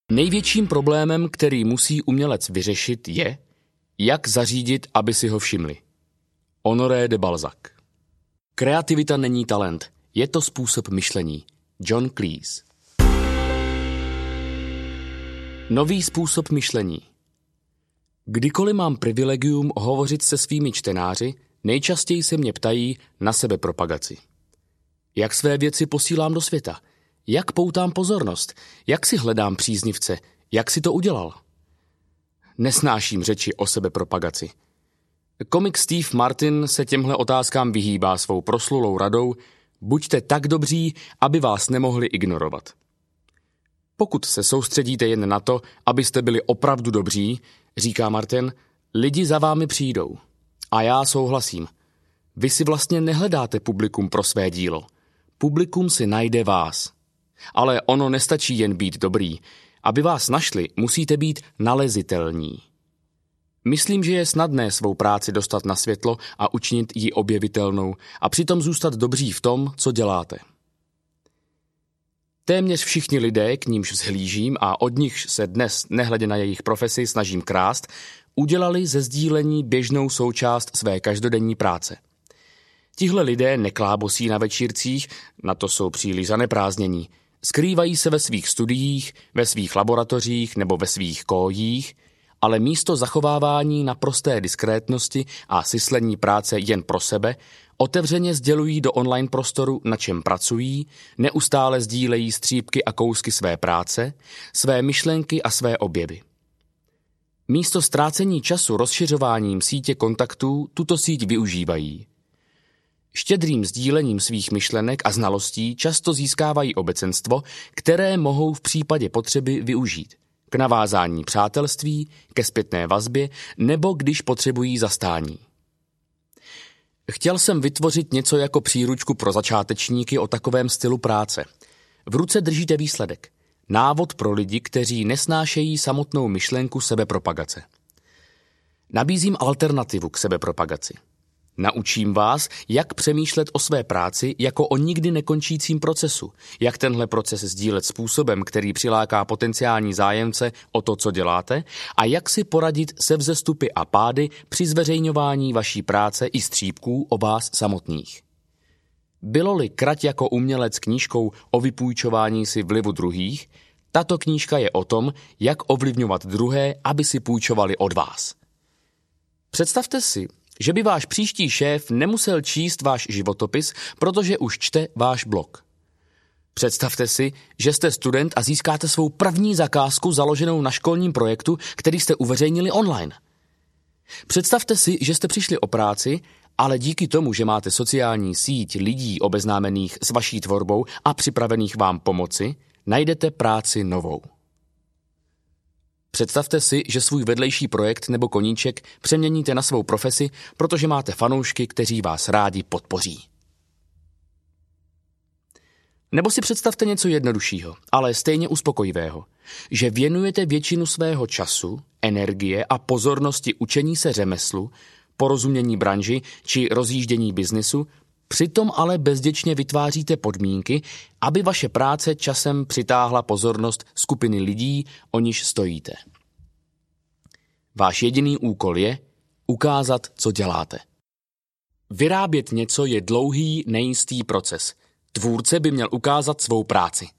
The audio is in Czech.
Největším problémem, který musí umělec vyřešit, je, jak zařídit, aby si ho všimli. Honoré de Balzac. Kreativita není talent, je to způsob myšlení. John Cleese. Nový způsob myšlení. Kdykoliv mám privilegium hovořit se svými čtenáři, nejčastěji se mě ptají na sebepropagaci. Jak své věci posílám do světa? Jak poutám pozornost? Jak si hledám příznivce? Jak si to udělal? Nesnáším řeči o sebepropagaci. Komik Steve Martin se těmhle otázkám vyhýbá svou proslulou radou: buďte tak dobří, aby vás nemohli ignorovat. Pokud se soustředíte jen na to, abyste byli opravdu dobří, říká Martin, lidi za vámi přijdou. A já souhlasím. Vy si vlastně nehledáte publikum pro své dílo. Publikum si najde vás. Ale ono nestačí jen být dobrý. Aby vás našli, musíte být nalezitelní. Myslím, že je snadné svou práci dostat na světlo a učinit ji objevitelnou a přitom zůstat dobří v tom, co děláte. Téměř všichni lidé, k nímž vzhlížím a od nich se dnes, nehledě na jejich profesi, snažím krást, udělali ze sdílení běžnou součást své každodenní práce. Tihle lidé neklábosí na večírcích, na to jsou příliš zaneprázdnění. Skrývají se ve svých studiích, ve svých laboratořích nebo ve svých kojích, ale místo zachovávání naprosté diskrétnosti a syslení práce jen pro sebe, otevřeně sdělují do online prostoru, na čem pracují, neustále sdílejí střípky a kousky své práce, své myšlenky a své objevy. Místo ztrácení času rozšiřováním sítě kontaktů tuto síť využívají. Štědrým sdílením svých myšlenek a znalostí často získávají obecenstvo, které mohou v případě potřeby využít k navázání přátelství, ke zpětné vazbě nebo když potřebují zastání. Chtěl jsem vytvořit něco jako příručku pro začátečníky o takovém stylu práce. V ruce držíte výsledek. Návod pro lidi, kteří nesnášejí samotnou myšlenku sebepropagace. Nabízím alternativu k sebepropagaci. Naučím vás, jak přemýšlet o své práci jako o nikdy nekončícím procesu, jak tenhle proces sdílet způsobem, který přiláká potenciální zájemce o to, co děláte, a jak si poradit se vzestupy a pády při zveřejňování vaší práce i střípků o vás samotných. Bylo-li Krať jako umělec knížkou o vypůjčování si vlivu druhých, tato knížka je o tom, jak ovlivňovat druhé, aby si půjčovali od vás. Představte si, že by váš příští šéf nemusel číst váš životopis, protože už čte váš blog. Představte si, že jste student a získáte svou první zakázku založenou na školním projektu, který jste uveřejnili online. Představte si, že jste přišli o práci, ale díky tomu, že máte sociální síť lidí obeznámených s vaší tvorbou a připravených vám pomoci, najdete práci novou. Představte si, že svůj vedlejší projekt nebo koníček přeměníte na svou profesi, protože máte fanoušky, kteří vás rádi podpoří. Nebo si představte něco jednoduššího, ale stejně uspokojivého, že věnujete většinu svého času, energie a pozornosti učení se řemeslu, porozumění branži či rozjíždění biznesu, přitom ale bezděčně vytváříte podmínky, aby vaše práce časem přitáhla pozornost skupiny lidí, o niž stojíte. Váš jediný úkol je ukázat, co děláte. Vyrábět něco je dlouhý, nejistý proces. Tvůrce by měl ukázat svou práci.